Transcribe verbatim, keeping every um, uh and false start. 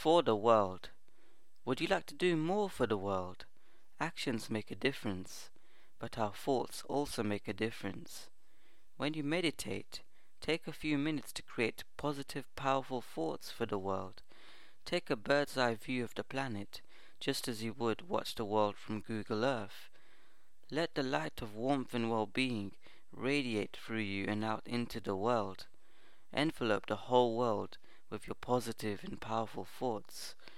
for the world. Would you like to do more for the world? Actions make a difference, but our thoughts also make a difference. When you meditate, take a few minutes to create positive, powerful thoughts for the world. Take a bird's eye view of the planet, just as you would watch the world from Google Earth. Let the light of warmth and well-being radiate through you and out into the world. Envelope the whole world with your positive and powerful thoughts.